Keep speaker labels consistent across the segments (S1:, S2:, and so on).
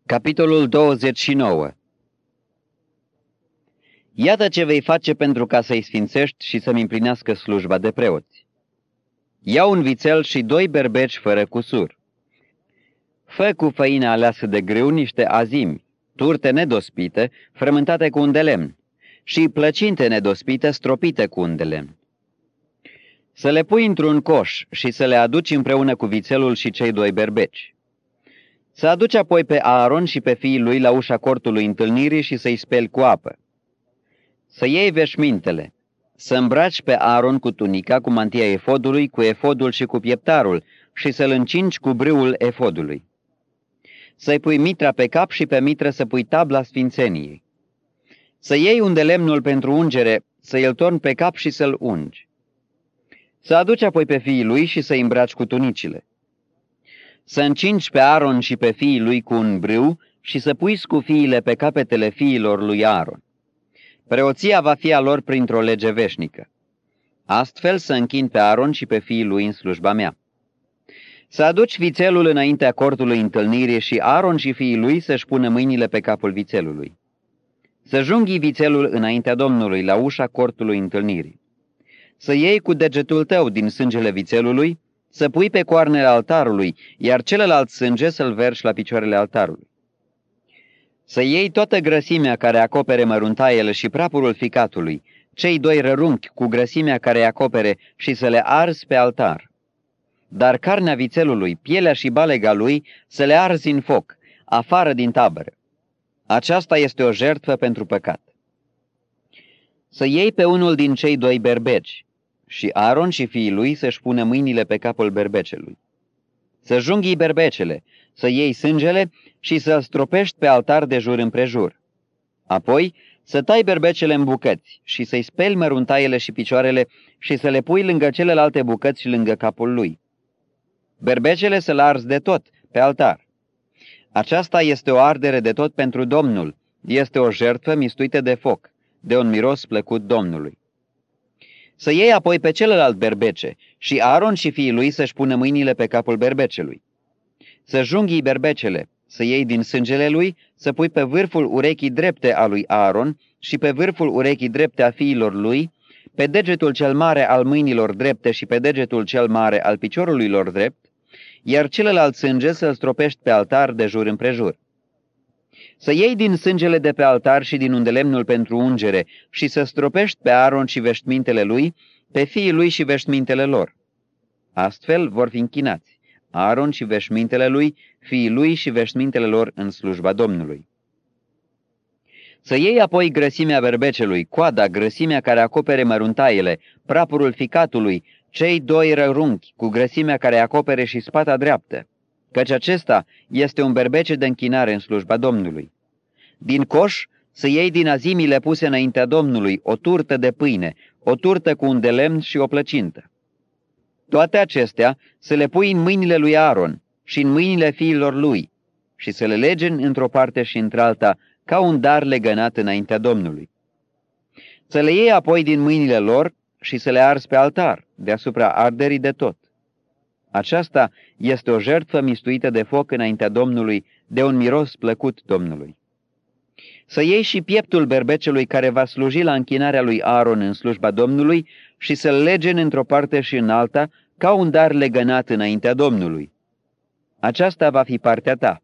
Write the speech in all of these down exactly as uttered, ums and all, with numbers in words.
S1: Capitolul douăzeci și nouă. Iată ce vei face pentru ca să-i sfințești și să-mi împlinească slujba de preoți. Ia un vițel și doi berbeci fără cusur. Fă cu făină aleasă de grâu niște azimi, turte nedospite, frământate cu un de lemn, și plăcinte nedospite stropite cu un de lemn. Să le pui într-un coș și să le aduci împreună cu vițelul și cei doi berbeci. Să aduci apoi pe Aaron și pe fiii lui la ușa cortului întâlnirii și să-i speli cu apă. Să iei veșmintele, să îmbraci pe Aaron cu tunica, cu mantia efodului, cu efodul și cu pieptarul și să-l încingi cu brâul efodului. Să-i pui mitra pe cap și pe mitră să pui tabla sfințeniei. Să iei un de lemnul pentru ungere, să-i-l torni pe cap și să-l ungi. Să aduci apoi pe fiii lui și să-i îmbraci cu tunicile. Să încingi pe Aaron și pe fiii lui cu un brâu și să pui scufiile pe capetele fiilor lui Aaron. Preoția va fi a lor printr-o lege veșnică. Astfel să închin pe Aaron și pe fiii lui în slujba mea. Să aduci vițelul înaintea cortului întâlnirii și Aaron și fiii lui să-și pună mâinile pe capul vițelului. Să junghi vițelul înaintea Domnului la ușa cortului întâlnirii. Să iei cu degetul tău din sângele vițelului, să pui pe coarnele altarului, iar celălalt sânge să-l vergi la picioarele altarului. Să iei toată grăsimea care acopere măruntaiele și prapurul ficatului, cei doi rărunchi cu grăsimea care acopere și să le arzi pe altar. Dar carnea vițelului, pielea și balega lui să le arzi în foc, afară din tabără. Aceasta este o jertfă pentru păcat. Să iei pe unul din cei doi berbeci și Aaron și fiii lui să-și pună mâinile pe capul berbecelui. Să junghii berbecele, să iei sângele și să-l stropești pe altar de jur împrejur. Apoi să tai berbecele în bucăți și să-i speli măruntaiele și picioarele și să le pui lângă celelalte bucăți și lângă capul lui. Berbecele să-l arzi de tot pe altar. Aceasta este o ardere de tot pentru Domnul, este o jertfă mistuită de foc, de un miros plăcut Domnului. Să iei apoi pe celălalt berbece și Aaron și fiii lui să-și pună mâinile pe capul berbecelui. Să junghii berbecele, să iei din sângele lui, să pui pe vârful urechii drepte a lui Aaron și pe vârful urechii drepte a fiilor lui, pe degetul cel mare al mâinilor drepte și pe degetul cel mare al piciorului lor drept, iar celălalt sânge să-l stropești pe altar de jur împrejur. Să iei din sângele de pe altar și din undelemnul pentru ungere și să stropești pe Aaron și veșmintele lui, pe fiii lui și veșmintele lor. Astfel vor fi închinați Aaron și veșmintele lui, fiii lui și veșmintele lor în slujba Domnului. Să iei apoi grăsimea berbecelui, coada, grăsimea care acopere măruntaiele, prapurul ficatului, cei doi rărunchi cu grăsimea care acopere și spata dreaptă, căci acesta este un berbece de închinare în slujba Domnului. Din coș să iei din azimile puse înaintea Domnului o turtă de pâine, o turtă cu un de lemn și o plăcintă. Toate acestea să le pui în mâinile lui Aaron și în mâinile fiilor lui și să le legeni într-o parte și într-alta ca un dar legănat înaintea Domnului. Să le iei apoi din mâinile lor și să le arzi pe altar, deasupra arderii de tot. Aceasta este o jertfă mistuită de foc înaintea Domnului, de un miros plăcut Domnului. Să iei și pieptul berbecelui care va sluji la închinarea lui Aaron în slujba Domnului și să-l legeni într-o parte și în alta, ca un dar legănat înaintea Domnului. Aceasta va fi partea ta.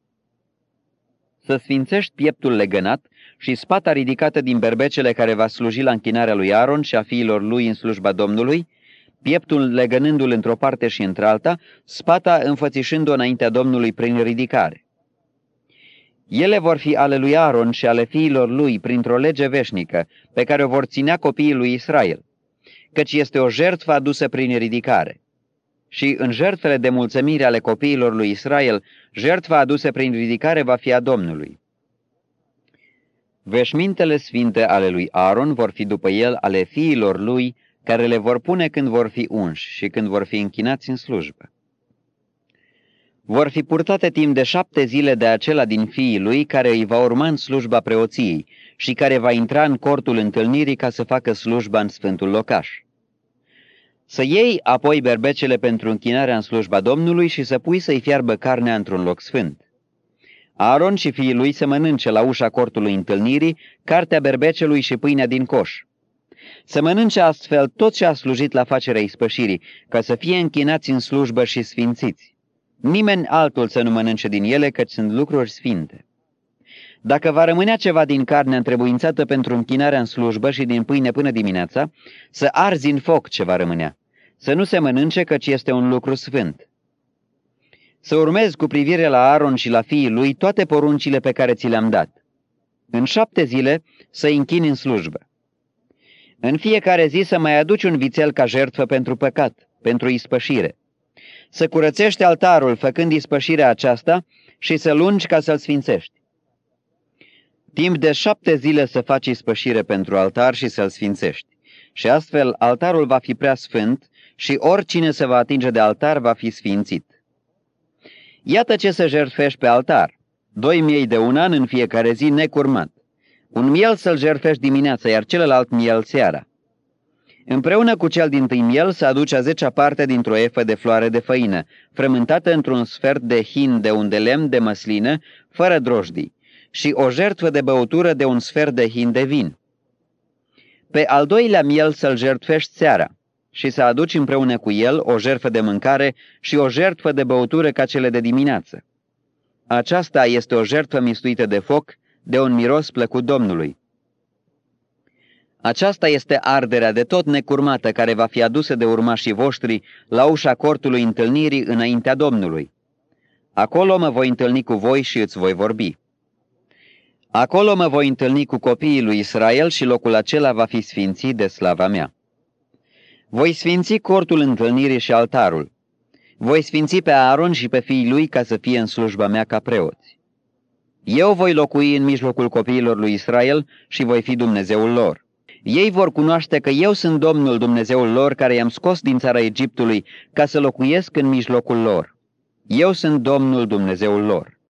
S1: Să sfințești pieptul legănat și spata ridicată din berbecele care va sluji la închinarea lui Aaron și a fiilor lui în slujba Domnului, pieptul legănându-l într-o parte și într-alta, spata înfățișând-o înaintea Domnului prin ridicare. Ele vor fi ale lui Aaron și ale fiilor lui printr-o lege veșnică, pe care o vor ținea copiii lui Israel, căci este o jertfă adusă prin ridicare. Și în jertfele de mulțumire ale copiilor lui Israel, jertfa adusă prin ridicare va fi a Domnului. Veșmintele sfinte ale lui Aaron vor fi după el ale fiilor lui, care le vor pune când vor fi unși și când vor fi închinați în slujbă. Vor fi purtate timp de șapte zile de acela din fiii lui care îi va urma în slujba preoției și care va intra în cortul întâlnirii ca să facă slujba în sfântul locaș. Să iei apoi berbecele pentru închinarea în slujba Domnului și să pui să-i fiarbă carnea într-un loc sfânt. Aaron și fiii lui să mănânce la ușa cortului întâlnirii cartea berbecelui și pâinea din coș. Să mănânce astfel tot ce a slujit la facerea ispășirii, ca să fie închinați în slujbă și sfințiți. Nimeni altul să nu mănânce din ele, căci sunt lucruri sfinte. Dacă va rămânea ceva din carnea întrebuințată pentru închinarea în slujbă și din pâine până dimineața, să arzi în foc ce va rămânea, să nu se mănânce, căci este un lucru sfânt. Să urmezi cu privire la Aaron și la fiii lui toate poruncile pe care ți le-am dat. În șapte zile să-i închini în slujbă. În fiecare zi să mai aduci un vițel ca jertfă pentru păcat, pentru ispășire. Să curățești altarul făcând ispășirea aceasta și să-l ungi ca să-l sfințești. Timp de șapte zile să faci ispășire pentru altar și să-l sfințești. Și astfel altarul va fi prea sfânt și oricine se va atinge de altar va fi sfințit. Iată ce să jertfești pe altar. Doi miei de un an în fiecare zi necurmat. Un miel să-l jertfești dimineața, iar celălalt miel seara. Împreună cu cel dintâi miel să aduci a zecea parte dintr-o efă de floare de făină, frământată într-un sfert de hin de un de lemn de măslină, fără drojdii, și o jertfă de băutură de un sfert de hin de vin. Pe al doilea miel să-l jertfești seara și să aduci împreună cu el o jertfă de mâncare și o jertfă de băutură ca cele de dimineață. Aceasta este o jertfă mistuită de foc, de un miros plăcut Domnului. Aceasta este arderea de tot necurmată care va fi adusă de urmașii voștri la ușa cortului întâlnirii înaintea Domnului. Acolo mă voi întâlni cu voi și îți voi vorbi. Acolo mă voi întâlni cu copiii lui Israel și locul acela va fi sfințit de slava mea. Voi sfinți cortul întâlnirii și altarul. Voi sfinți pe Aaron și pe fiii lui ca să fie în slujba mea ca preoți. Eu voi locui în mijlocul copiilor lui Israel și voi fi Dumnezeul lor. Ei vor cunoaște că eu sunt Domnul Dumnezeul lor, care i-am scos din țara Egiptului ca să locuiesc în mijlocul lor. Eu sunt Domnul Dumnezeul lor.